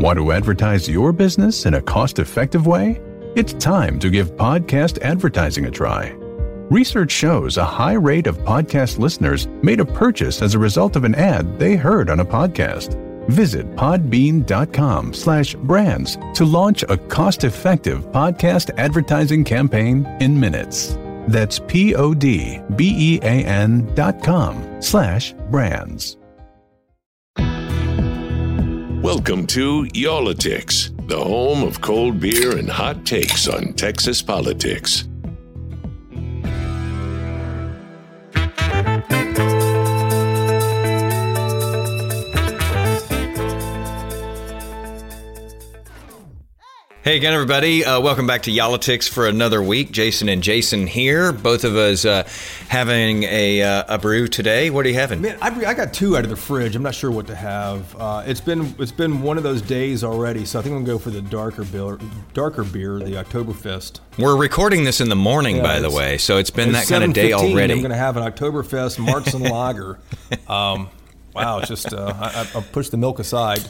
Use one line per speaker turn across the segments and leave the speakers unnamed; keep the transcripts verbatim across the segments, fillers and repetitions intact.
Want to advertise your business in a cost-effective way? It's time to give podcast advertising a try. Research shows a high rate of podcast listeners made a purchase as a result of an ad they heard on a podcast. Visit podbean.com slash brands to launch a cost-effective podcast advertising campaign in minutes. That's P-O-D-B-E-A-N dot com slash brands.
Welcome to Y'all-itics, the home of cold beer and hot takes on Texas politics.
Hey again, everybody. Uh, welcome back to Y'all-itics for another week. Jason and Jason here. Both of us uh, having a uh, a brew today. What are you having?
Man, I, I got two out of the fridge. I'm not sure what to have. Uh, it's been it's been one of those days already, so I think I'm going to go for the darker beer, darker beer, the Oktoberfest.
We're recording this in the morning, yeah, by the way, so it's been it's that kind of day already.
I'm going to have an Oktoberfest Marzen Lager. Um, wow, it's just uh, I, I pushed the milk aside.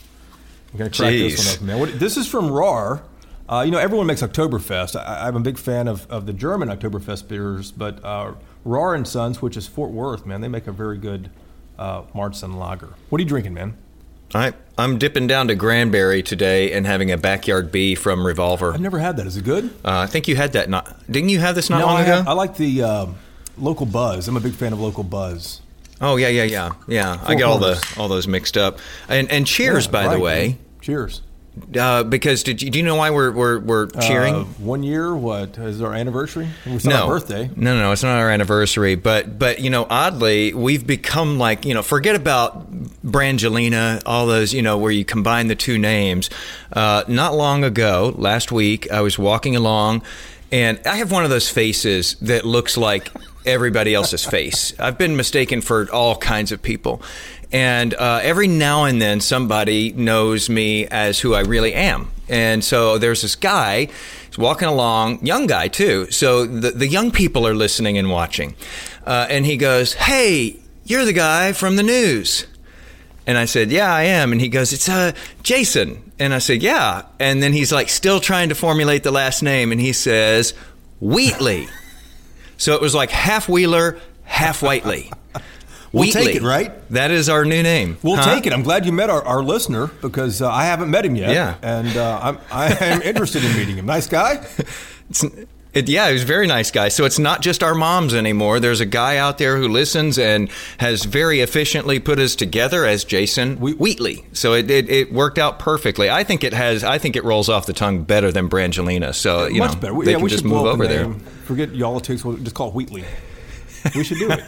I'm going to crack
Jeez.
this one up, man. What, this is from Rahr. Uh, you know, everyone makes Oktoberfest. I, I'm a big fan of, of the German Oktoberfest beers, but uh, Rahr and Sons, which is Fort Worth, man, they make a very good uh, Marzen Lager. What are you drinking, man?
I, I'm dipping down to Granberry today and having a Backyard Bee from Revolver.
I've never had that. Is it good?
Uh, I think you had that. Not Didn't you have this not
no,
long
I
ago?
Have, I like the uh, Local Buzz. I'm a big fan of Local Buzz.
Oh, yeah, yeah, yeah. Yeah, Four I get all the all those mixed up. And, and cheers, yeah, by
right,
the way.
Man. Cheers.
Uh, because did you, do you know why we're we're, we're cheering?
Uh, one year. What is our anniversary? It's
no,
not our birthday.
No, no, it's not our anniversary. But but you know, oddly, we've become like you know, forget about Brangelina, all those you know, where you combine the two names. Uh, not long ago, last week, I was walking along, and I have one of those faces that looks like everybody else's face. I've been mistaken for all kinds of people. And uh, every now and then somebody knows me as who I really am. And so there's this guy, he's walking along, young guy too. So the, the young people are listening and watching. Uh, and he goes, "Hey, you're the guy from the news." And I said, "Yeah, I am." And he goes, "It's uh, Jason." And I said, "Yeah." And then he's like still trying to formulate the last name. And he says, "Wheatley." So it was like half Wheeler, half Whiteley.
We'll
Wheatley.
take it, right?
That is our new name.
We'll
huh?
take it. I'm glad you met our, our listener because uh, I haven't met him yet.
Yeah.
And uh, I'm, I am interested in meeting him. Nice guy?
It's, it, yeah, he's a very nice guy. So it's not just our moms anymore. There's a guy out there who listens and has very efficiently put us together as Jason Wheatley. So it, it, it worked out perfectly. I think it has. I think it rolls off the tongue better than Brangelina. So you
Much
know,
better.
they
yeah,
can
we
just
should
move over
the
there.
Forget Y'all-itics. We'll just call it Wheatley. We should do it.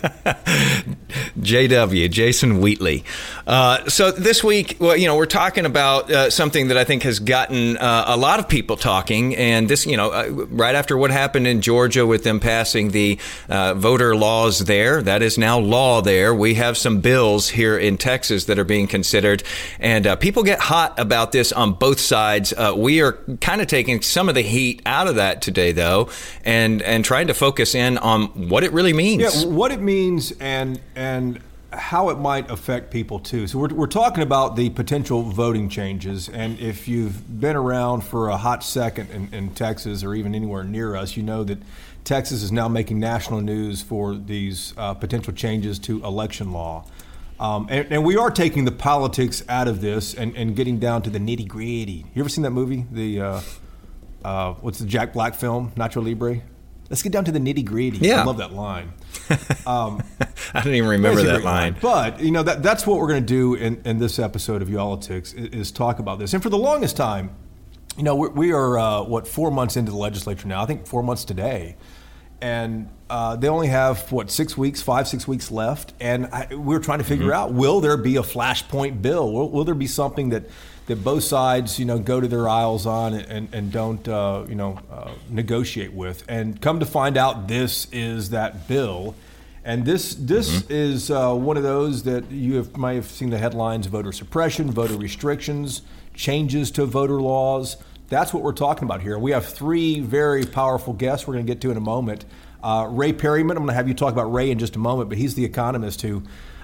J W, Jason Wheatley. Uh, so this week, well, you know, we're talking about uh, something that I think has gotten uh, a lot of people talking. And this, you know, uh, right after what happened in Georgia with them passing the uh, voter laws there, that is now law there. We have some bills here in Texas that are being considered. And uh, people get hot about this on both sides. Uh, we are kind of taking some of the heat out of that today, though, and, and trying to focus in on what it really means.
Yeah, what it means and and how it might affect people too. So we're we're talking about the potential voting changes, and if you've been around for a hot second in, in Texas or even anywhere near us, you know that Texas is now making national news for these uh, potential changes to election law. Um, and, and we are taking the politics out of this and, and getting down to the nitty gritty. You ever seen that movie? The uh, uh, what's the Jack Black film, Nacho Libre? Let's get down to the nitty gritty.
Yeah.
I love that line. Um,
I don't even remember that line.
line. But, you know, that that's what we're going to do in, in this episode of Y'all-itics is, is talk about this. And for the longest time, you know, we're, we are, uh, what, four months into the legislature now. I think four months today. And uh, they only have, what, six weeks, five, six weeks left. And I, we're trying to figure mm-hmm. out, will there be a flashpoint bill? Will, will there be something that that both sides, you know, go to their aisles on and, and don't, uh, you know, uh, negotiate with? And come to find out, this is that bill. And this this mm-hmm. is uh, one of those that you have, might have seen the headlines: voter suppression, voter restrictions, changes to voter laws. That's what we're talking about here. We have three very powerful guests we're going to get to in a moment. Uh, Ray Perryman, I'm going to have you talk about Ray in just a moment, but he's the economist who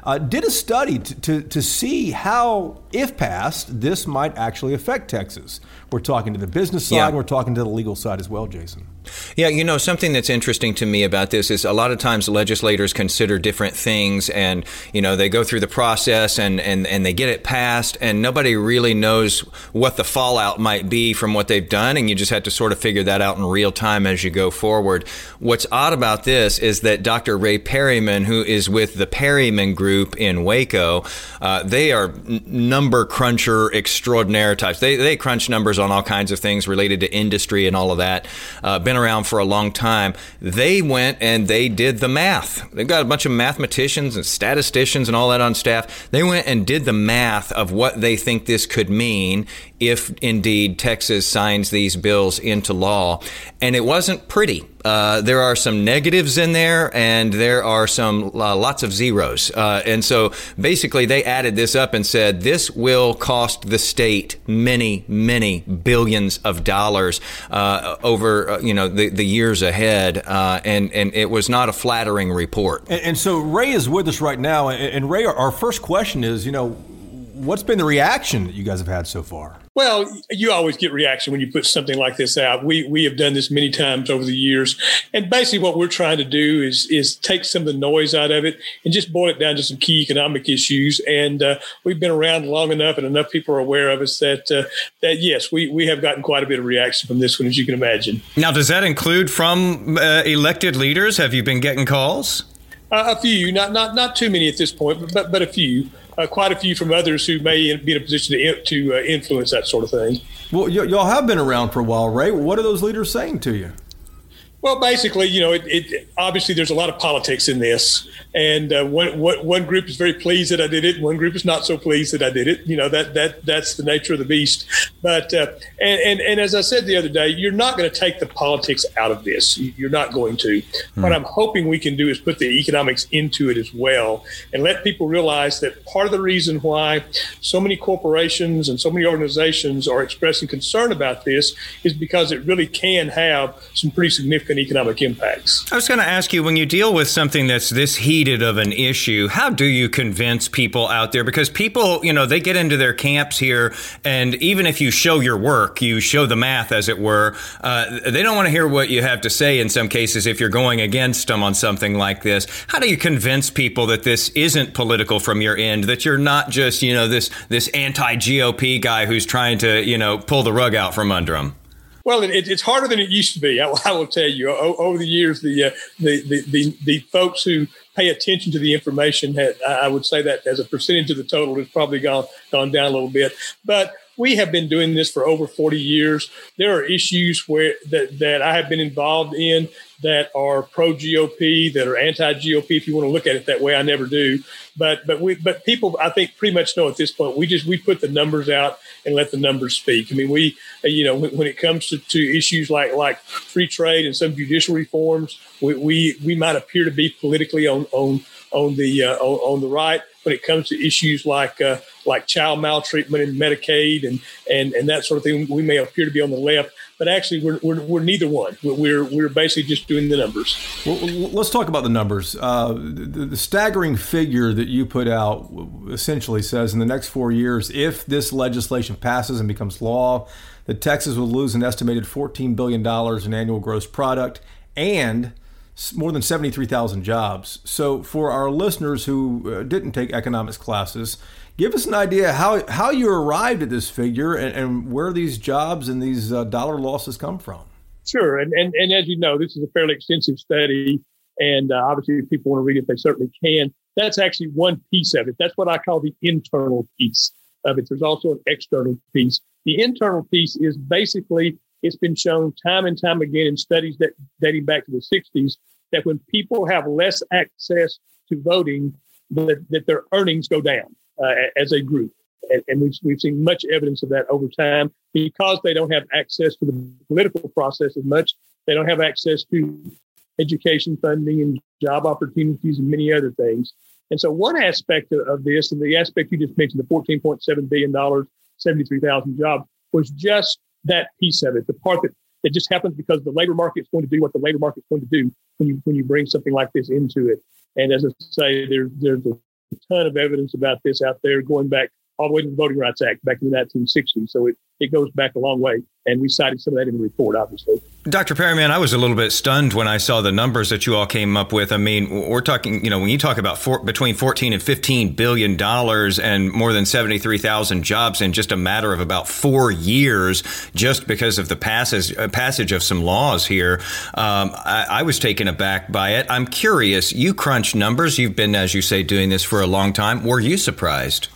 uh, did a study to, to, to see how, if passed, this might actually affect Texas. We're talking to the business side,
Yeah.
and we're talking to the legal side as well, Jason.
Yeah, you know, something that's interesting to me about this is a lot of times legislators consider different things and, you know, they go through the process and, and, and they get it passed and nobody really knows what the fallout might be from what they've done. And you just have to sort of figure that out in real time as you go forward. What's odd about this is that Doctor Ray Perryman, who is with the Perryman Group in Waco, uh, they are n- number cruncher extraordinaire types. They, they crunch numbers on all kinds of things related to industry and all of that. Uh, been around for a long time. They went and they did the math. They've got a bunch of mathematicians and statisticians and all that on staff. They went and did the math of what they think this could mean if indeed Texas signs these bills into law. And it wasn't pretty. Uh, there are some negatives in there and there are some uh, lots of zeros. Uh, and so basically they added this up and said this will cost the state many, many billions of dollars uh, over uh, you know the, the years ahead. Uh, and, and it was not a flattering report.
And, and so Ray is with us right now. And, and Ray, our, our first question is, you know, what's been the reaction that you guys have had so far?
Well, you always get reaction when you put something like this out. We we have done this many times over the years. And basically what we're trying to do is is take some of the noise out of it and just boil it down to some key economic issues. And uh, we've been around long enough and enough people are aware of us that, uh, that yes, we, we have gotten quite a bit of reaction from this one, as you can imagine.
Now, does that include from uh, elected leaders? Have you been getting calls?
Uh, a few, not not not too many at this point, but but, but a few. Uh, quite a few from others who may be in a position to to uh, influence that sort of thing.
Well, y- y'all have been around for a while, Ray. What are those leaders saying to you?
Well, basically, you know, it, it obviously there's a lot of politics in this, and uh, one, one one group is very pleased that I did it, and one group is not so pleased that I did it. You know, that that that's the nature of the beast. But uh, and, and and as I said the other day, you're not going to take the politics out of this. You're not going to. Hmm. What I'm hoping we can do is put the economics into it as well, and let people realize that part of the reason why so many corporations and so many organizations are expressing concern about this is because it really can have some pretty significant economic impacts.
I was going to ask you, when you deal with something that's this heated of an issue, how do you convince people out there? Because people, you know, they get into their camps here, and even if you show your work, you show the math, as it were, uh, they don't want to hear what you have to say in some cases if you're going against them on something like this. How do you convince people that this isn't political from your end, that you're not just, you know, this this anti-G O P guy who's trying to, you know, pull the rug out from under them?
Well, it, it's harder than it used to be. I, I will tell you. O, over the years, the, uh, the, the the the folks who pay attention to the information, had, I would say that as a percentage of the total, has probably gone gone down a little bit. But we have been doing this for over forty years. There are issues where that, that I have been involved in that are pro-G O P, that are anti-G O P. If you want to look at it that way, I never do. But but we but people, I think, pretty much know at this point. We just we put the numbers out and let the numbers speak. I mean, we you know when, when it comes to, to issues like like free trade and some judicial reforms, we we, we might appear to be politically on on on the uh, on, on the right. When it comes to issues like uh, like child maltreatment and Medicaid and, and, and that sort of thing, we may appear to be on the left, but actually we're we're, we're neither one. We're we're basically just doing the numbers.
Well, let's talk about the numbers. Uh, the, the staggering figure that you put out essentially says in the next four years, if this legislation passes and becomes law, that Texas will lose an estimated fourteen billion dollars in annual gross product and more than seventy-three thousand jobs. So for our listeners who uh, didn't take economics classes, give us an idea how, how you arrived at this figure and, and where these jobs and these uh, dollar losses come from.
Sure. And, and and as you know, this is a fairly extensive study. And uh, obviously, if people want to read it, they certainly can. That's actually one piece of it. That's what I call the internal piece of it. There's also an external piece. The internal piece is basically, it's been shown time and time again in studies that dating back to the sixties, that when people have less access to voting, that, that their earnings go down uh, as a group. And, and we've, we've seen much evidence of that over time because they don't have access to the political process as much. They don't have access to education funding and job opportunities and many other things. And so one aspect of, of this, and the aspect you just mentioned, the fourteen point seven billion dollars, seventy-three thousand jobs, was just that piece of it, the part that, that just happens because the labor market is going to do what the labor market is going to do when you when you bring something like this into it. And as I say, there's there's a a ton of evidence about this out there going back all the way to the Voting Rights Act back in the nineteen sixties. So it, it goes back a long way. And we cited some of that in the report, obviously.
Doctor Perryman, I was a little bit stunned when I saw the numbers that you all came up with. I mean, we're talking, you know, when you talk about four, between fourteen and fifteen billion dollars and more than seventy-three thousand jobs in just a matter of about four years, just because of the passage, uh, passage of some laws here, um, I, I was taken aback by it. I'm curious, you crunch numbers. You've been, as you say, doing this for a long time. Were you surprised?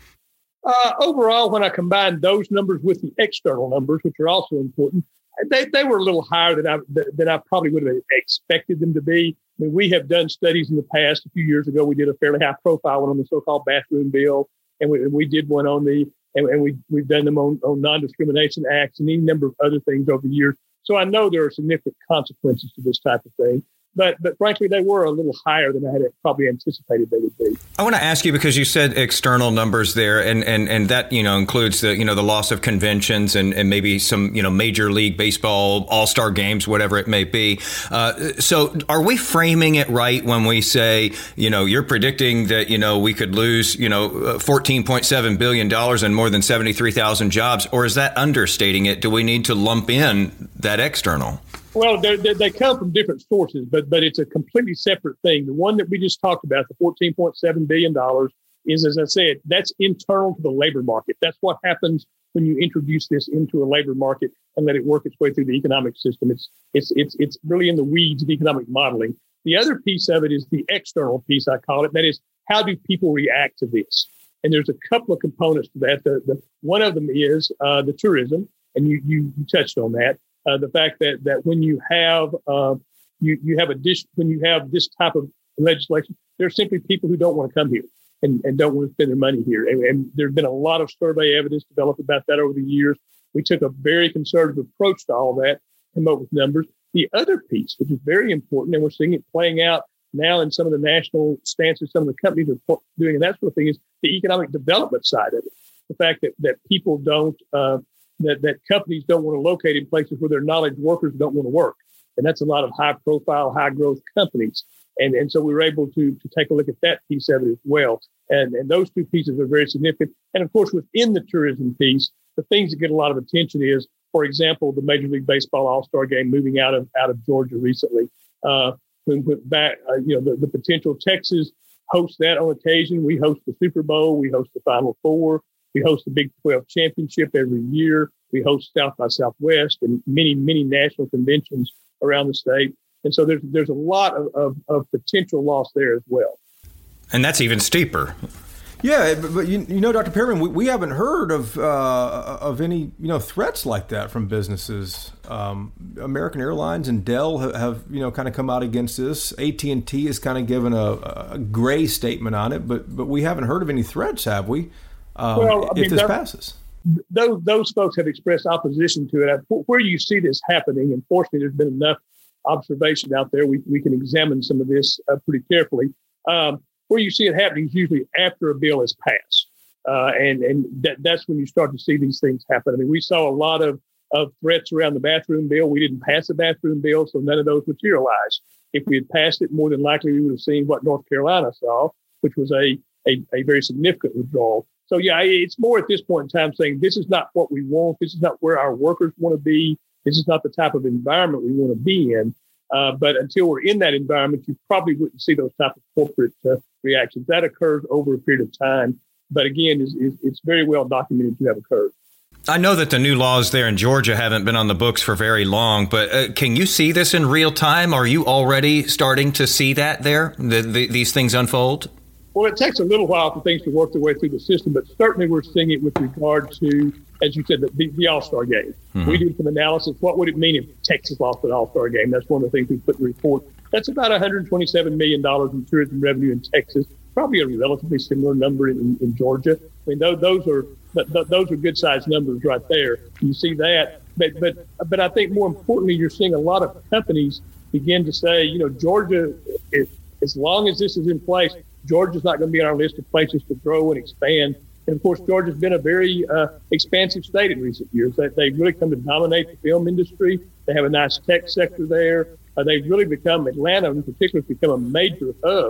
Uh, overall, when I combined those numbers with the external numbers, which are also important, they, they were a little higher than I than I probably would have expected them to be. I mean, we have done studies in the past. A few years ago, we did a fairly high profile one on the so-called bathroom bill, and we, and we did one on the and, and we we've done them on, on non-discrimination acts and any number of other things over the years. So I know there are significant consequences to this type of thing. But but frankly, they were a little higher than I had probably anticipated they would be.
I want to ask you, because you said external numbers there, and, and, and that, you know, includes the, you know, the loss of conventions and, and maybe some, you know, Major League Baseball all-star games, whatever it may be. Uh, so are we framing it right when we say, you know, you're predicting that, you know, we could lose, you know, fourteen point seven billion dollars and more than seventy-three thousand jobs, or is that understating it? Do we need to lump in that external?
Well, they're, they're, they come from different sources, but but it's a completely separate thing. The one that we just talked about, the fourteen point seven billion dollars, is, as I said, that's internal to the labor market. That's what happens when you introduce this into a labor market and let it work its way through the economic system. It's it's it's it's really in the weeds of economic modeling. The other piece of it is the external piece, I call it. That is, how do people react to this? And there's a couple of components to that. The, the, one of them is uh, the tourism, and you, you you touched on that. Uh, the fact that that when you have uh, you you have a dish when you have this type of legislation, there are simply people who don't want to come here and, and don't want to spend their money here. And, and there's been a lot of survey evidence developed about that over the years. We took a very conservative approach to all that, come up with numbers. The other piece, which is very important, and we're seeing it playing out now in some of the national stances, some of the companies are doing, and that sort of thing, is the economic development side of it. The fact that that people don't. Uh, That, that companies don't want to locate in places where their knowledge workers don't want to work. And that's a lot of high profile, high growth companies. And and so we were able to, to take a look at that piece of it as well. And, and those two pieces are very significant. And of course, within the tourism piece, the things that get a lot of attention is, for example, the Major League Baseball All-Star Game moving out of out of Georgia recently. Uh, we went back, uh, you know, the, the potential Texas hosts that on occasion. We host the Super Bowl. We host the Final Four. We host the Big twelve Championship every year. We host South by Southwest and many, many national conventions around the state. And so there's there's a lot of, of, of potential loss there as well.
And that's even steeper.
Yeah, but, but you, you know, Doctor Perryman, we, we haven't heard of uh, of any you know threats like that from businesses. Um, American Airlines and Dell have, have you know kind of come out against this. A T and T has kind of given a, a gray statement on it, but but we haven't heard of any threats, have we? Um,
well, I mean,
if this
that,
passes,
those those folks have expressed opposition to it. Where you see this happening, and fortunately, there's been enough observation out there. We we can examine some of this uh, pretty carefully. Um, where you see it happening is usually after a bill is passed, uh, and and that, that's when you start to see these things happen. I mean, we saw a lot of of threats around the bathroom bill. We didn't pass the bathroom bill, so none of those materialized. If we had passed it, more than likely we would have seen what North Carolina saw, which was a a, a very significant withdrawal. So, yeah, it's more at this point in time saying this is not what we want. This is not where our workers want to be. This is not the type of environment we want to be in. Uh, but until we're in that environment, you probably wouldn't see those type of corporate uh, reactions. That occurs over a period of time. But again, it's, it's very well documented to have occurred.
I know that the new laws there in Georgia haven't been on the books for very long, but uh, can you see this in real time? Are you already starting to see that there, the, the, these things unfold?
Well, it takes a little while for things to work their way through the system, but certainly we're seeing it with regard to, as you said, the, the All-Star game. Mm-hmm. We did some analysis. What would it mean if Texas lost an All-Star game? That's one of the things we put in the report. That's about one hundred twenty-seven million dollars in tourism revenue in Texas, probably a relatively similar number in, in Georgia. I mean, those, those are those are good-sized numbers right there. You see that. But, but, but I think more importantly, you're seeing a lot of companies begin to say, you know, Georgia, if, as long as this is in place, Georgia's not going to be on our list of places to grow and expand. And, of course, Georgia's been a very uh, expansive state in recent years. They, they've really come to dominate the film industry. They have a nice tech sector there. Uh, they've really become, Atlanta in particular, has become a major hub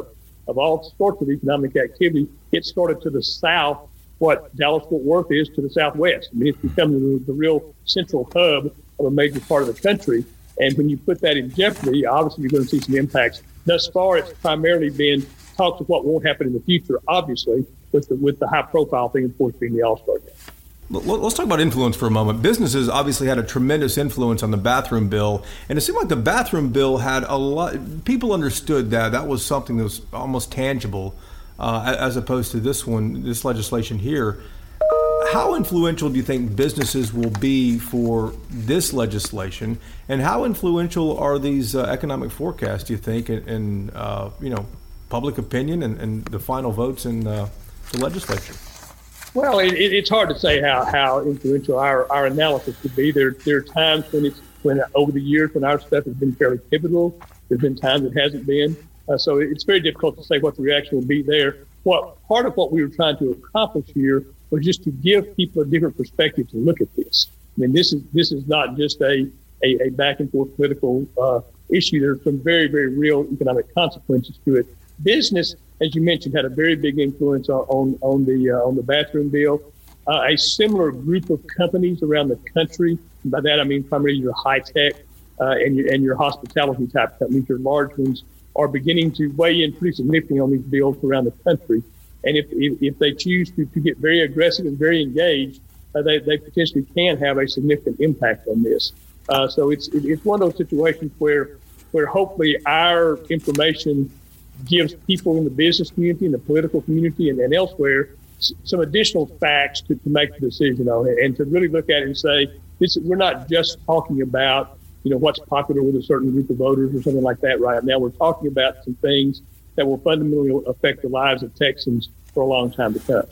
of all sorts of economic activity. It started to the south, what Dallas-Fort Worth is to the southwest. I mean, it's become the, the real central hub of a major part of the country. And when you put that in jeopardy, obviously you're going to see some impacts. Thus far, it's primarily been talks of what won't happen in the future, obviously, with the, with the high-profile thing, of course, being the All-Star game.
Let's talk about influence for a moment. Businesses obviously had a tremendous influence on the bathroom bill, and it seemed like the bathroom bill had a lot. People understood that that was something that was almost tangible, uh, as opposed to this one, this legislation here. How influential do you think businesses will be for this legislation, and how influential are these uh, economic forecasts, do you think, in, in uh, you know, public opinion and, and the final votes in uh, the legislature?
Well, it, it, it's hard to say how, how influential our, our analysis could be. There there are times when it's when over the years when our stuff has been fairly pivotal. There's been times it hasn't been. Uh, so it's very difficult to say what the reaction will be there. What part of what we were trying to accomplish here was just to give people a different perspective to look at this. I mean, this is this is not just a a, a back and forth political uh, issue. There's some very very real economic consequences to it. Business, as you mentioned, had a very big influence on on, on the uh, on the bathroom bill. Uh, a similar group of companies around the country. By that I mean primarily your high tech uh, and your and your hospitality type companies, your large ones, are beginning to weigh in pretty significantly on these bills around the country. And if if, if they choose to, to get very aggressive and very engaged, uh, they they potentially can have a significant impact on this. Uh, so it's it, it's one of those situations where where hopefully our information gives people in the business community and the political community and, and elsewhere s- some additional facts to, to make the decision on it, and to really look at it and say, this we're not just talking about, you know, what's popular with a certain group of voters or something like that right now. We're talking about some things that will fundamentally affect the lives of Texans for a long time to come.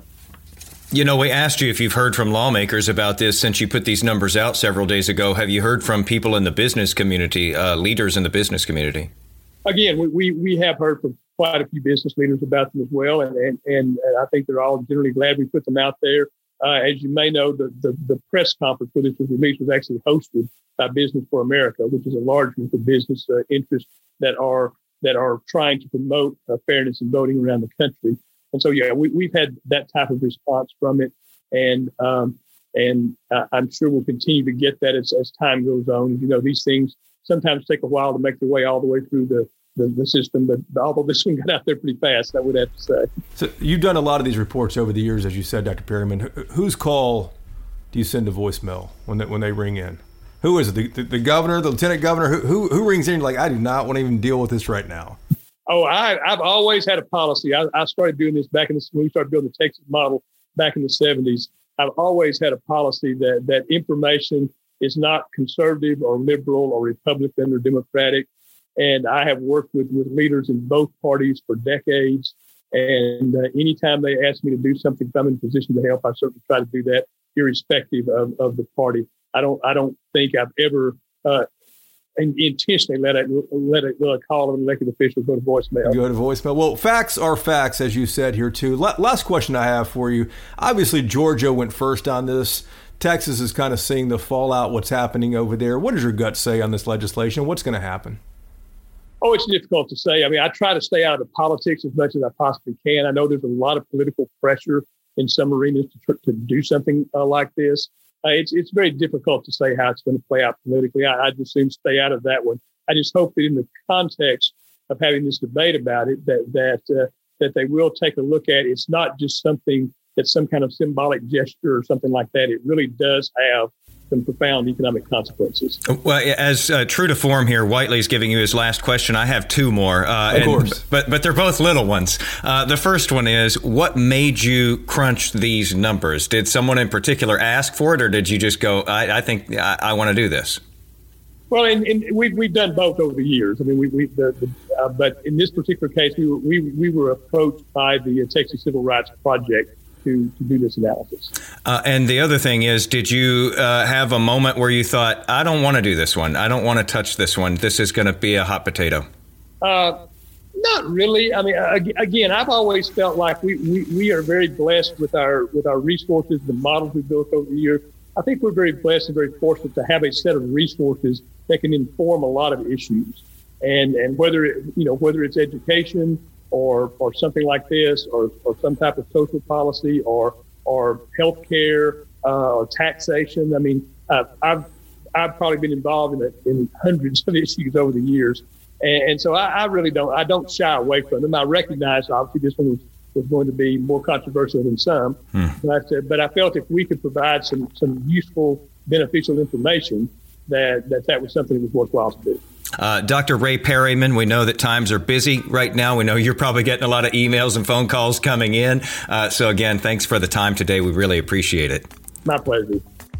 You know, we asked you if you've heard from lawmakers about this since you put these numbers out several days ago. Have you heard from people in the business community, uh, leaders in the business community?
Again, we, we, we have heard from quite a few business leaders about them as well, and, and, and I think they're all generally glad we put them out there. Uh, as you may know, the, the, the press conference for this was released was actually hosted by Business for America, which is a large group of business uh, interests that are that are trying to promote uh, fairness in voting around the country. And so, yeah, we, we've had that type of response from it, and um, and uh, I'm sure we'll continue to get that as, as time goes on. You know, these things sometimes take a while to make their way all the way through the, the, the system, but although this one got out there pretty fast, I would have to say.
So you've done a lot of these reports over the years, as you said, Doctor Perryman. Wh- whose call do you send to voicemail when they, when they ring in? Who is it? The, the, the governor, the lieutenant governor? Who, who who rings in? Like, I do not want to even deal with this right now.
Oh, I, I've always had a policy. I, I started doing this back in the, when we started building the Texas model back in the seventies. I've always had a policy that that information is not conservative or liberal or Republican or Democratic. And I have worked with, with leaders in both parties for decades. And uh, anytime they ask me to do something, if I'm in a position to help, I certainly try to do that, irrespective of, of the party. I don't I don't think I've ever uh, intentionally let a, let a, let a call of an elected official go to voicemail.
Go to voicemail. Well, facts are facts, as you said here, too. Last question I have for you. Obviously, Georgia went first on this. Texas is kind of seeing the fallout, what's happening over there. What does your gut say on this legislation? What's going to happen?
Oh, it's difficult to say. I mean, I try to stay out of politics as much as I possibly can. I know there's a lot of political pressure in some arenas to, tr- to do something uh, like this. Uh, it's it's very difficult to say how it's going to play out politically. I, I just seem to stay out of that one. I just hope that in the context of having this debate about it, that that uh, that they will take a look at. It's not just something that's some kind of symbolic gesture or something like that. It really does have some profound economic consequences.
Well, as uh, true to form here, Whiteley's giving you his last question. I have two more. Uh,
of
and,
course.
But, but they're both little ones. Uh, the first one is, what made you crunch these numbers? Did someone in particular ask for it, or did you just go, I, I think I, I want to do this?
Well, and, and we've, we've done both over the years. I mean, we, we the, the, uh, but in this particular case, we were, we, we were approached by the Texas Civil Rights Project to, to do this analysis.
Uh, and the other thing is, did you uh, have a moment where you thought, I don't want to do this one. I don't want to touch this one. This is going to be a hot potato.
Uh, not really. I mean, again, I've always felt like we, we, we are very blessed with our with our resources, the models we built over the years. I think we're very blessed and very fortunate to have a set of resources that can inform a lot of issues. And and whether it, you know whether it's education, or or something like this, or, or some type of social policy, or or healthcare, uh, or taxation. I mean, uh, I've I've probably been involved in a, in hundreds of issues over the years, and, and so I, I really don't I don't shy away from them. I recognize obviously this one was, was going to be more controversial than some, hmm. but uh, but I felt if we could provide some some useful, beneficial information, that that, that was something that was worthwhile to do.
Uh, Doctor Ray Perryman, we know that times are busy right now. We know you're probably getting a lot of emails and phone calls coming in. Uh, so again, thanks for the time today. We really appreciate it.
My pleasure.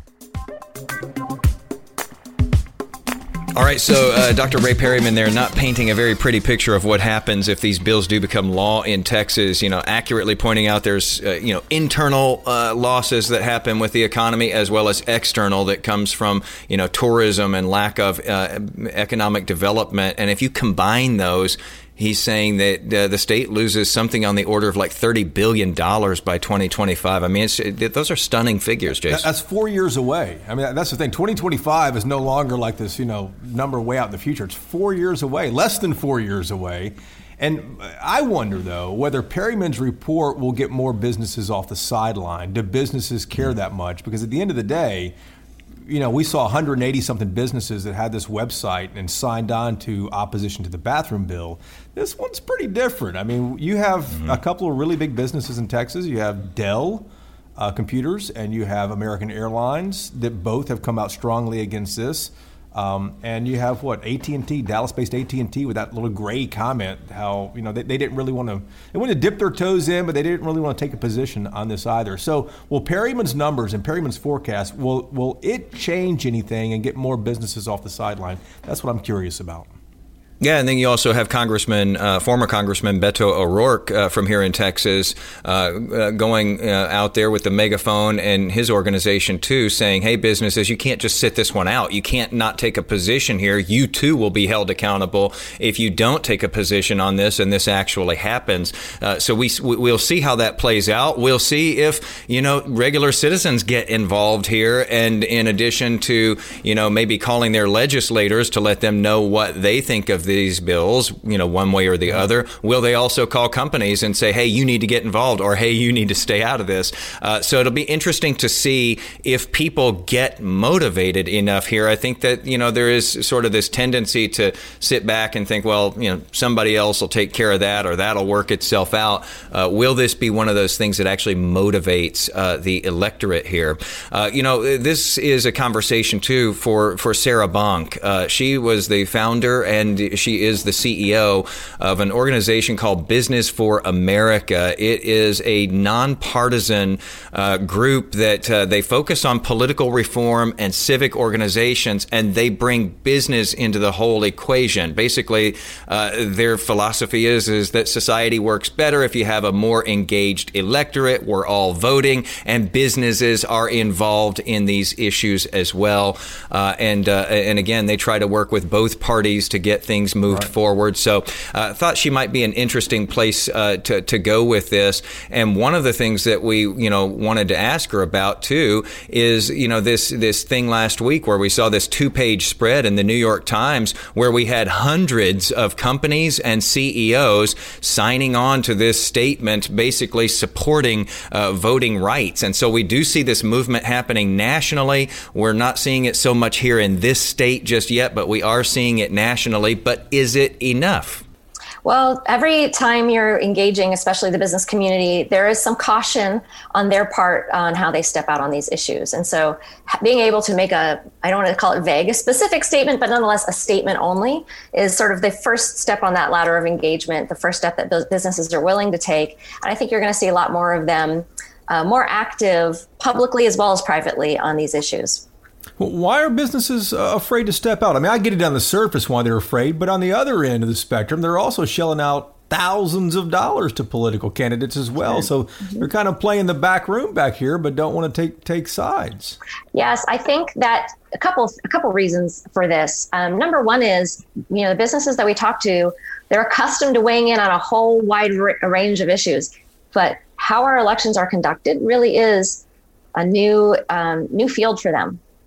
All right, so uh, Doctor Ray Perryman there, not painting a very pretty picture of what happens if these bills do become law in Texas, you know, accurately pointing out there's, uh, you know, internal uh, losses that happen with the economy as well as external that comes from, you know, tourism and lack of uh, economic development. And if you combine those, he's saying that uh, the state loses something on the order of like thirty billion dollars by twenty twenty-five. I mean, it's, it, those are stunning figures, Jason.
That's four years away. I mean, that's the thing. twenty twenty-five is no longer like this, you know, number way out in the future. It's four years away, less than four years away. And I wonder, though, whether Perryman's report will get more businesses off the sideline. Do businesses care that much? Because at the end of the day, you know, we saw one hundred eighty something businesses that had this website and signed on to opposition to the bathroom bill. This one's pretty different. I mean, you have mm-hmm. a couple of really big businesses in Texas. You have Dell uh, Computers and you have American Airlines that both have come out strongly against this. Um, and you have what, A T and T, Dallas-based A T and T with that little gray comment, how, you know, they, they didn't really want to, they wanted to dip their toes in, but they didn't really want to take a position on this either. So will Perryman's numbers and Perryman's forecast, will, will it change anything and get more businesses off the sideline? That's what I'm curious about.
Yeah, and then you also have Congressman, uh, former Congressman Beto O'Rourke uh, from here in Texas uh, uh, going uh, out there with the megaphone and his organization, too, saying, hey, businesses, you can't just sit this one out. You can't not take a position here. You, too, will be held accountable if you don't take a position on this and this actually happens. Uh, so we, we'll see how that plays out. We'll see if, you know, regular citizens get involved here. And in addition to, you know, maybe calling their legislators to let them know what they think of these bills, you know, one way or the other, will they also call companies and say, hey, you need to get involved, or hey, you need to stay out of this? Uh, so it'll be interesting to see if people get motivated enough here. I think that, you know, there is sort of this tendency to sit back and think, well, you know, somebody else will take care of that, or that'll work itself out. Uh, will this be one of those things that actually motivates uh, the electorate here? Uh, you know, this is a conversation, too, for, for Sarah Bonk. Uh, she was the founder and she is the C E O of an organization called Business for America. It is a nonpartisan uh, group that uh, they focus on political reform and civic organizations, and they bring business into the whole equation. Basically, uh, their philosophy is, is that society works better if you have a more engaged electorate. We're all voting, and businesses are involved in these issues as well. Uh, and uh, and again, they try to work with both parties to get things moved right. forward. So I uh, thought she might be an interesting place uh, to, to go with this. And one of the things that we, you know, wanted to ask her about, too, is, you know, this this thing last week where we saw this two-page spread in the New York Times where we had hundreds of companies and C E Os signing on to this statement, basically supporting uh, voting rights. And so we do see this movement happening nationally. We're not seeing it so much here in this state just yet, but we are seeing it nationally. But is it enough?
Well, every time you're engaging, especially the business community, there is some caution on their part on how they step out on these issues. And so being able to make a, I don't want to call it vague, a specific statement, but nonetheless a statement only is sort of the first step on that ladder of engagement, the first step that businesses are willing to take. And I think you're going to see a lot more of them uh, more active publicly as well as privately on these issues.
Well, why are businesses uh, afraid to step out? I mean, I get it on the surface why they're afraid, but on the other end of the spectrum, they're also shelling out thousands of dollars to political candidates as well. So mm-hmm. they're kind of playing the back room back here, but don't want to take take sides. Yes,
I think that a couple a couple reasons for this. Um, number one is, you know, the businesses that we talk to, they're accustomed to weighing in on a whole wide r- range of issues, but how our elections are conducted really is a new um, new field for them.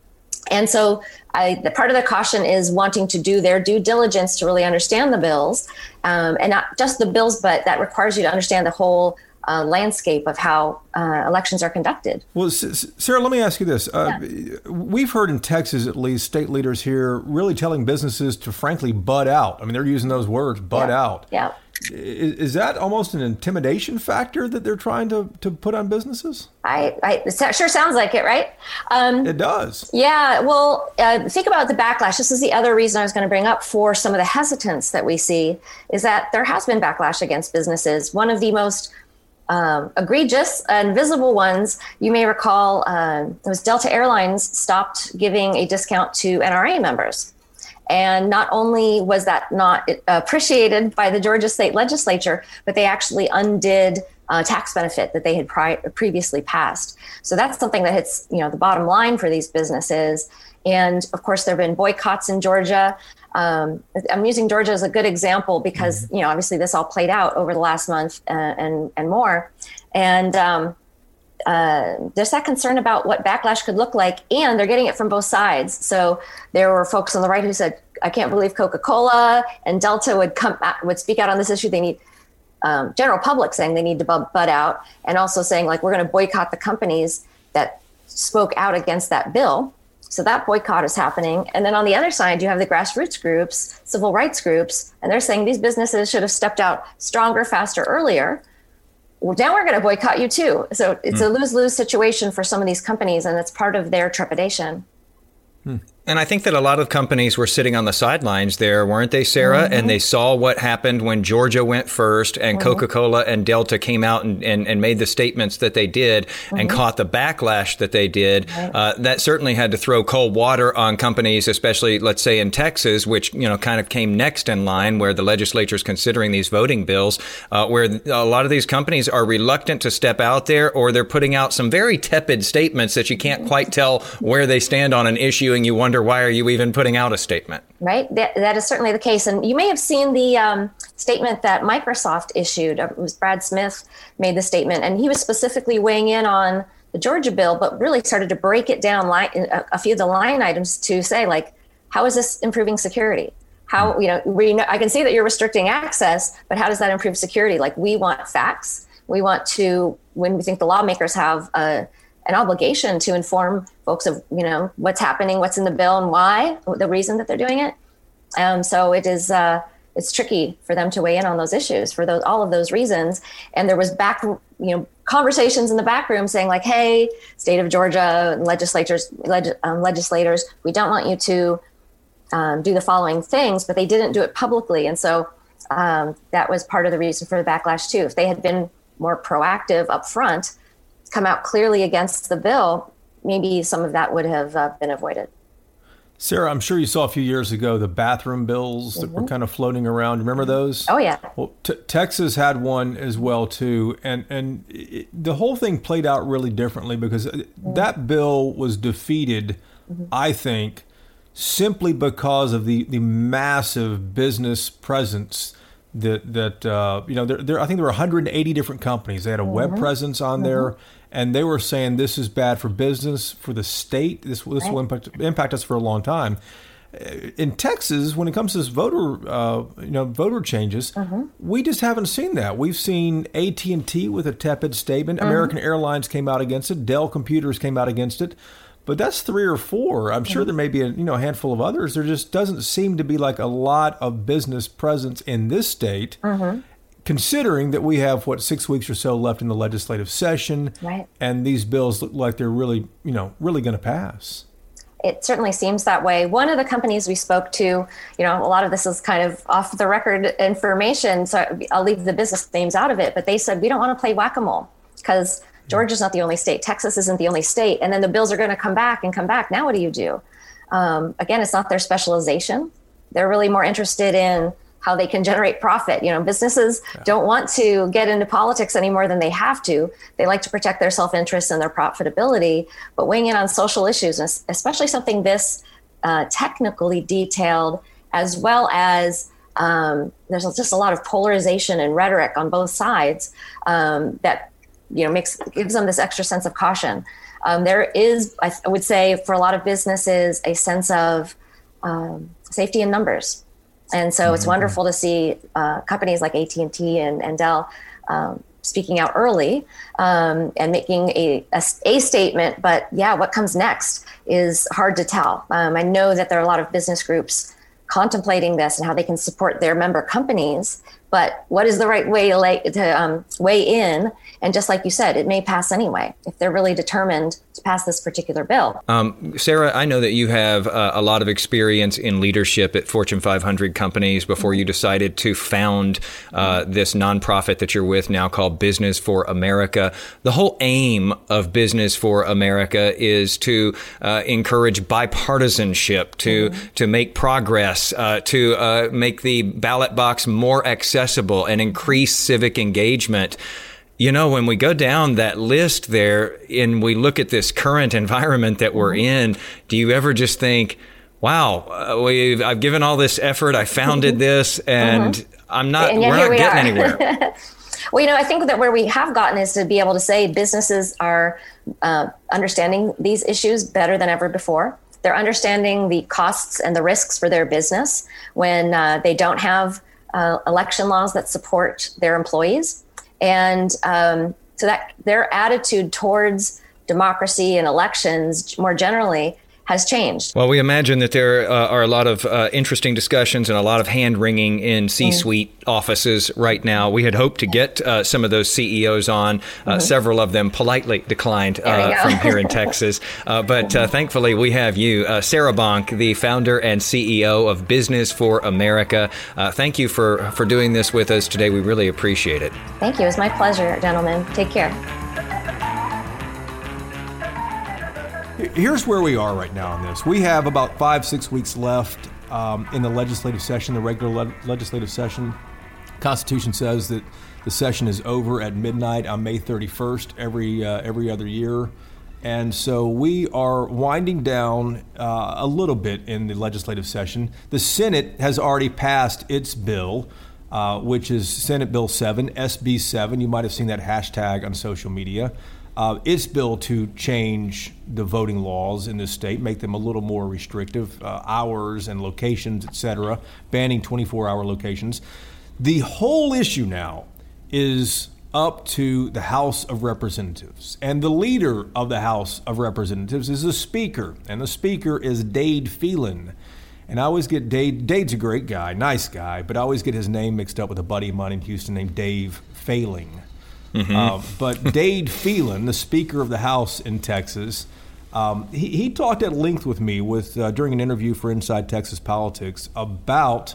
And so I, the part of the caution is wanting to do their due diligence to really understand the bills, um, and not just the bills, but that requires you to understand the whole uh, landscape of how uh, elections are conducted.
Well, Sarah, let me ask you this. Uh, yeah. We've heard in Texas, at least, state leaders here really telling businesses to frankly bud out. I mean, they're using those words, bud
yeah.
out.
Yeah.
Is, is that almost an intimidation factor that they're trying to, to put on businesses?
I, I it sure sounds like it, right? Um,
it does.
Yeah. Well, uh, think about the backlash. This is the other reason I was going to bring up for some of the hesitance that we see is that there has been backlash against businesses. One of the most um, egregious and visible ones, you may recall, uh, it was Delta Airlines stopped giving a discount to N R A members. And not only was that not appreciated by the Georgia state legislature, but they actually undid a tax benefit that they had pri- previously passed. So that's something that hits, you know, the bottom line for these businesses. And of course, there have been boycotts in Georgia. Um, I'm using Georgia as a good example because, you know, obviously this all played out over the last month uh, and and more. And um, Uh, there's that concern about what backlash could look like, and they're getting it from both sides. So there were folks on the right who said, I can't believe Coca-Cola and Delta would come would speak out on this issue. They need um, general public saying they need to bud out, and also saying, like, we're going to boycott the companies that spoke out against that bill. So that boycott is happening. And then on the other side, you have the grassroots groups, civil rights groups, and they're saying these businesses should have stepped out stronger, faster, earlier. Well, now we're going to boycott you too. So it's mm. a lose-lose situation for some of these companies, and it's part of their trepidation.
Hmm. And I think that a lot of companies were sitting on the sidelines there, weren't they, Sarah? Mm-hmm. And they saw what happened when Georgia went first and mm-hmm. Coca-Cola and Delta came out and, and, and made the statements that they did mm-hmm. and caught the backlash that they did. Right. Uh, that certainly had to throw cold water on companies, especially, let's say, in Texas, which, you know, kind of came next in line where the legislature is considering these voting bills, uh, where a lot of these companies are reluctant to step out there, or they're putting out some very tepid statements that you can't quite tell where they stand on an issue, and you wonder, why are you even putting out a statement?
Right. That, that is certainly the case. And you may have seen the um, statement that Microsoft issued. It was Brad Smith made the statement, and he was specifically weighing in on the Georgia bill, but really started to break it down, line, a, a few of the line items to say, like, how is this improving security? How, you know, we know, I can see that you're restricting access, but how does that improve security? Like, we want facts. We want to, when we think the lawmakers have a an obligation to inform folks of, you know, what's happening, what's in the bill, and why, the reason that they're doing it. Um, so it is, uh, it's tricky for them to weigh in on those issues for those, all of those reasons. And there was back, you know, conversations in the back room saying, like, hey, state of Georgia legislators, leg, um, legislators, we don't want you to um, do the following things, but they didn't do it publicly. And so um, that was part of the reason for the backlash too. If they had been more proactive up front, come out clearly against the bill, maybe some of that would have uh, been avoided.
Sarah, I'm sure you saw a few years ago the bathroom bills that mm-hmm. were kind of floating around. Remember those?
Oh, yeah.
Well, t- Texas had one as well, too. And and it, the whole thing played out really differently because mm-hmm. that bill was defeated, mm-hmm. I think, simply because of the, the massive business presence that, that uh, you know, there, there, I think there were one hundred eighty different companies. They had a mm-hmm. web presence on mm-hmm. there. And they were saying this is bad for business, for the state. This, this right. will impact, impact us for a long time. In Texas, when it comes to this voter, uh, you know, voter changes, mm-hmm. we just haven't seen that. We've seen A T and T with a tepid statement. Mm-hmm. American Airlines came out against it. Dell Computers came out against it. But that's three or four. I'm sure mm-hmm. there may be a, you know, a handful of others. There just doesn't seem to be like a lot of business presence in this state. Mm-hmm. Considering that we have, what, six weeks or so left in the legislative session, right. and these bills look like they're really, you know, really going to pass.
It certainly seems that way. One of the companies we spoke to, you know, a lot of this is kind of off the record information, so I'll leave the business names out of it, but they said, we don't want to play whack-a-mole because Georgia's not the only state. Texas isn't the only state. And then the bills are going to come back and come back. Now what do you do? Um, again, it's not their specialization. They're really more interested in how they can generate profit. You know, businesses yeah. don't want to get into politics any more than they have to. They like to protect their self-interest and their profitability, but weighing in on social issues, especially something this uh, technically detailed, as well as um, there's just a lot of polarization and rhetoric on both sides um, that, you know, makes gives them this extra sense of caution. um, there is, I, th- I would say, for a lot of businesses, a sense of um, safety in numbers. And so mm-hmm. it's wonderful to see uh, companies like A T and T and, and Dell um, speaking out early um, and making a, a, a statement. But yeah, what comes next is hard to tell. Um, I know that there are a lot of business groups contemplating this and how they can support their member companies. But what is the right way to, lay, to um, weigh in? And just like you said, it may pass anyway if they're really determined to pass this particular bill.
Um, Sarah, I know that you have uh, a lot of experience in leadership at Fortune five hundred companies before you decided to found uh, this nonprofit that you're with now called Business for America. The whole aim of Business for America is to uh, encourage bipartisanship, to mm-hmm. to make progress, uh, to uh, make the ballot box more accessible and increase civic engagement. You know, when we go down that list there and we look at this current environment that we're in, do you ever just think, wow, uh, we've, I've given all this effort, I founded this, and mm-hmm. I'm not, and we're not we getting anywhere.
Well, you know, I think that where we have gotten is to be able to say businesses are uh, understanding these issues better than ever before. They're understanding the costs and the risks for their business when uh, they don't have uh, election laws that support their employees. And um, so that their attitude towards democracy and elections more generally has changed.
Well, we imagine that there uh, are a lot of uh, interesting discussions and a lot of hand-wringing in C-suite mm. offices right now. We had hoped to get uh, some of those C E Os on. Uh, mm-hmm. Several of them politely declined uh, from here in Texas. Uh, but uh, thankfully, we have you, uh, Sarah Bonk, the founder and C E O of Business for America. Uh, thank you for, for doing this with us today. We really appreciate it.
Thank you. It's my pleasure, gentlemen. Take care.
Here's where we are right now on this. We have about five, six weeks left um, in the legislative session, the regular le- legislative session. Constitution says that the session is over at midnight on May thirty-first every uh, every other year. And so we are winding down uh, a little bit in the legislative session. The Senate has already passed its bill, uh, which is Senate Bill seven, S B seven. You might have seen that hashtag on social media. Uh, its bill to change the voting laws in this state, make them a little more restrictive, uh, hours and locations, et cetera, banning twenty-four hour locations. The whole issue now is up to the House of Representatives. And the leader of the House of Representatives is the Speaker, and the Speaker is Dade Phelan. And I always get Dade, Dade's a great guy, nice guy, but I always get his name mixed up with a buddy of mine in Houston named Dave Failing. Mm-hmm. Uh, but Dade Phelan, the Speaker of the House in Texas, um, he, he talked at length with me with uh, during an interview for Inside Texas Politics about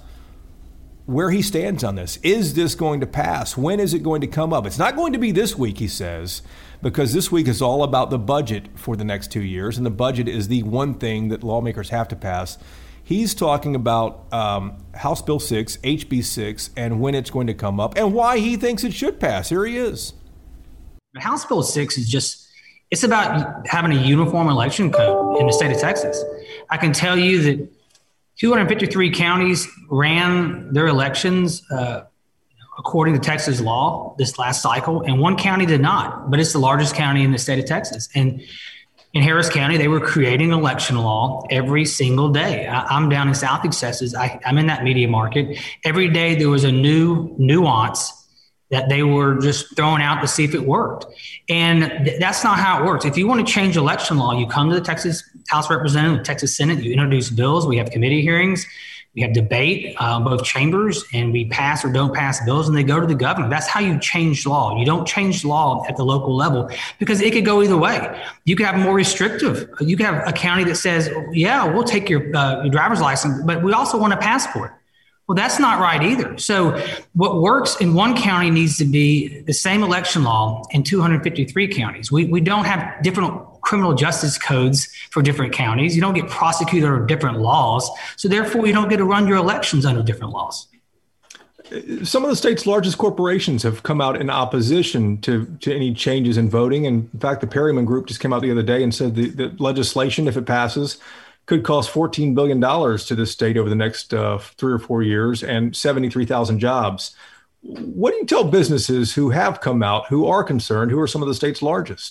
where he stands on this. Is this going to pass? When is it going to come up? It's not going to be this week, he says, because this week is all about the budget for the next two years, and the budget is the one thing that lawmakers have to pass. He's talking about um, House Bill six, H B six, and when it's going to come up and why he thinks it should pass. Here he is.
House Bill six is just, it's about having a uniform election code in the state of Texas. I can tell you that two hundred fifty-three counties ran their elections uh, according to Texas law this last cycle, and one county did not, but it's the largest county in the state of Texas. And in Harris County, they were creating election law every single day. I, I'm down in Southeast Texas. I, I'm in that media market. Every day there was a new nuance that they were just throwing out to see if it worked. And th- that's not how it works. If you want to change election law, you come to the Texas House of Representatives, the Texas Senate, you introduce bills, we have committee hearings, we have debate, uh, both chambers, and we pass or don't pass bills, and they go to the governor. That's how you change law. You don't change law at the local level because it could go either way. You could have more restrictive. You could have a county that says, yeah, we'll take your, uh, your driver's license, but we also want a passport. Well, that's not right either. So what works in one county needs to be the same election law in two hundred fifty-three counties. We we don't have different criminal justice codes for different counties. You don't get prosecuted under different laws. So therefore, you don't get to run your elections under different laws.
Some of the state's largest corporations have come out in opposition to, to any changes in voting. And in fact, the Perryman Group just came out the other day and said the, the legislation, if it passes, could cost fourteen billion dollars to this state over the next uh, three or four years and seventy-three thousand jobs. What do you tell businesses who have come out, who are concerned, who are some of the state's largest?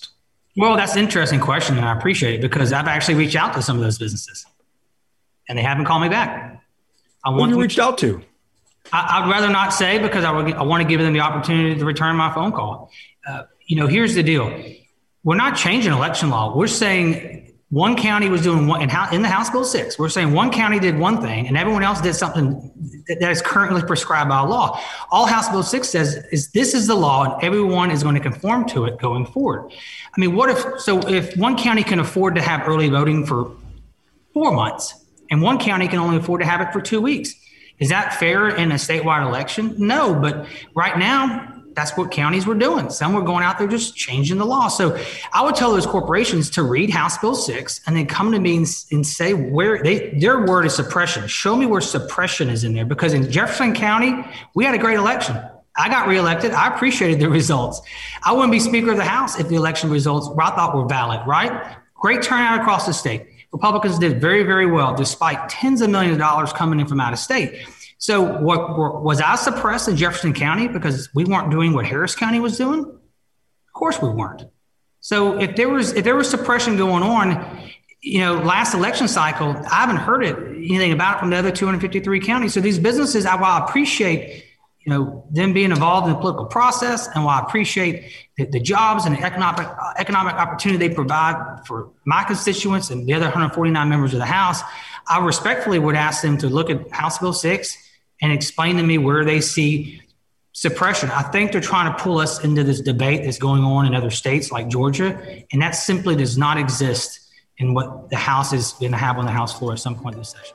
Well, that's an interesting question, and I appreciate it because I've actually reached out to some of those businesses, and they haven't called me back. I want
Who you reached out to?
I, I'd rather not say because I, would, I want to give them the opportunity to return my phone call. Uh, you know, here's the deal. We're not changing election law. We're saying one county was doing one in, in the House Bill six. We're saying one county did one thing and everyone else did something that, that is currently prescribed by law. All House Bill six says is this is the law and everyone is going to conform to it going forward. I mean, what if, so if one county can afford to have early voting for four months and one county can only afford to have it for two weeks, is that fair in a statewide election? No, but right now, that's what counties were doing. Some were going out there just changing the law. So I would tell those corporations to read House Bill six and then come to me and, and say where they, their word is suppression. Show me where suppression is in there, because in Jefferson County, we had a great election. I got reelected. I appreciated the results. I wouldn't be Speaker of the House if the election results I thought were valid, right? Great turnout across the state. Republicans did very, very well, despite tens of millions of dollars coming in from out of state. So what, was I suppressed in Jefferson County because we weren't doing what Harris County was doing? Of course we weren't. So if there was if there was suppression going on, you know, last election cycle, I haven't heard it anything about it from the other two hundred fifty-three counties. So these businesses, I, while I appreciate, you know, them being involved in the political process, and while I appreciate the, the jobs and the economic uh, economic opportunity they provide for my constituents and the other one hundred forty-nine members of the House, I respectfully would ask them to look at House Bill six and explain to me where they see suppression. I think they're trying to pull us into this debate that's going on in other states like Georgia, and that simply does not exist in what the House is going to have on the House floor at some point in this session.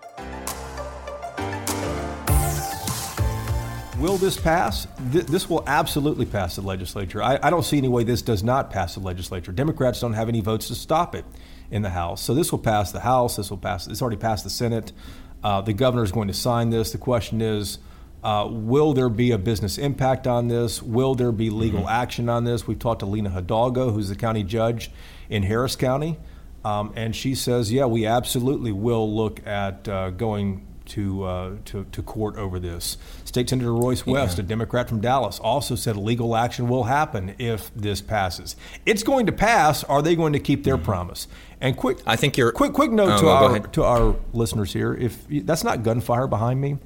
Will this pass? Th- this will absolutely pass the legislature. I, I don't see any way this does not pass the legislature. Democrats don't have any votes to stop it in the House. So this will pass the House. This will pass. It's already passed the Senate. Uh, the governor is going to sign this. The question is, uh, will there be a business impact on this? Will there be legal mm-hmm. action on this? We've talked to Lena Hidalgo, who's the county judge in Harris County, um, and she says, yeah, we absolutely will look at uh, going to, uh, to to court over this. State Senator Royce West, yeah. a Democrat from Dallas, also said legal action will happen if this passes. It's going to pass. Are they going to keep their mm-hmm. promise? And quick, I think you're quick. Quick note oh, to our to our listeners here: if that's not gunfire behind me,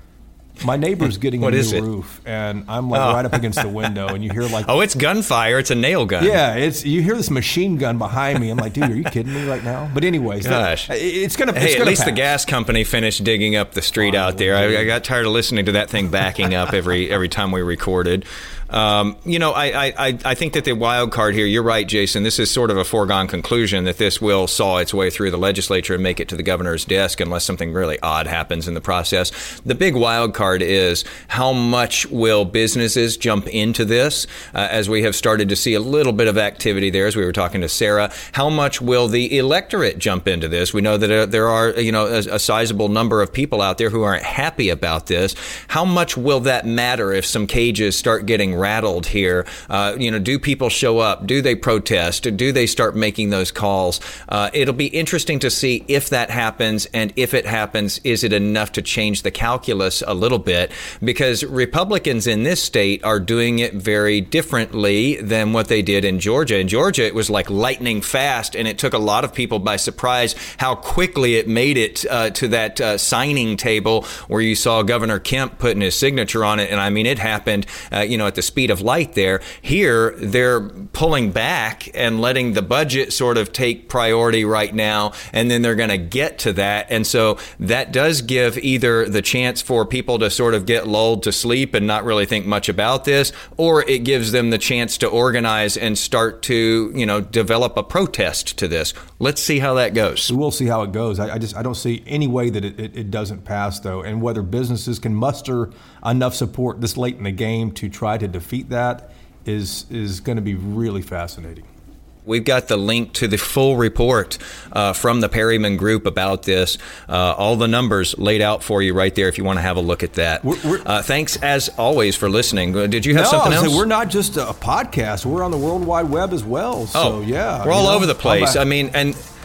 my neighbor's getting a new
it?
roof, and I'm like oh. right up against the window, and you hear like,
oh, it's gunfire. It's a nail gun.
Yeah, it's you hear this machine gun behind me. I'm like, dude, are you kidding me right now? But anyways,
gosh,
that, it's gonna.
Hey,
it's
at
gonna
least
pass.
the gas company finished digging up the street oh, out there. I, I got tired of listening to that thing backing up every every time we recorded. Um, you know, I, I, I think that the wild card here, you're right, Jason, this is sort of a foregone conclusion that this will saw its way through the legislature and make it to the governor's desk unless something really odd happens in the process. The big wild card is how much will businesses jump into this, uh, as we have started to see a little bit of activity there, as we were talking to Sarah. How much will the electorate jump into this? We know that uh, there are, you know, a, a sizable number of people out there who aren't happy about this. How much will that matter if some cages start getting rattled here? Uh, you know, do people show up? Do they protest? Do they start making those calls? Uh, it'll be interesting to see if that happens, and if it happens, is it enough to change the calculus a little bit? Because Republicans in this state are doing it very differently than what they did in Georgia. In Georgia, it was like lightning fast, and it took a lot of people by surprise how quickly it made it uh, to that uh, signing table where you saw Governor Kemp putting his signature on it. And I mean, it happened, uh, you know, at the speed of light there. Here, they're pulling back and letting the budget sort of take priority right now, and then they're going to get to that. And so that does give either the chance for people to sort of get lulled to sleep and not really think much about this, or it gives them the chance to organize and start to, you know, develop a protest to this. Let's see how that goes.
We'll see how it goes. I, I just I don't see any way that it, it, it doesn't pass, though, and whether businesses can muster enough support this late in the game to try to defeat that is is going to be really fascinating.
We've got the link to the full report uh, from the Perryman Group about this. Uh, all the numbers laid out for you right there if you want to have a look at that. We're, we're, uh, thanks, as always, for listening. Did you have
no,
something else?
We're not just a podcast. We're on the World Wide Web as well. So,
oh,
yeah.
We're all
know,
over the place. I mean, and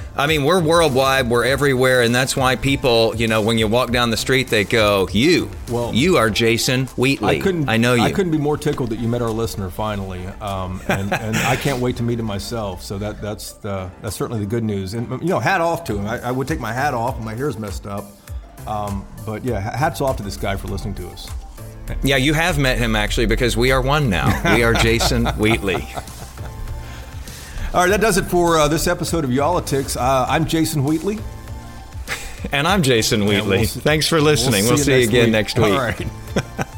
I mean, we're worldwide, we're everywhere, and that's why people, you know, when you walk down the street, they go, you, well, you are Jason Wheatley.
I couldn't,
I know you.
I couldn't be more tickled that you met our listener finally, um, and, and I can't wait to meet him myself. So that that's the, that's certainly the good news. And, you know, hat off to him. I, I would take my hat off, my hair's messed up. Um, but yeah, hats off to this guy for listening to us.
Yeah, you have met him actually, because we are one now. We are Jason Wheatley.
All right, that does it for uh, this episode of Y'all-itics. Uh, I'm Jason Wheatley.
And I'm Jason Wheatley. We'll see, Thanks for listening. We'll see, we'll see you, you again week. next week.
All right.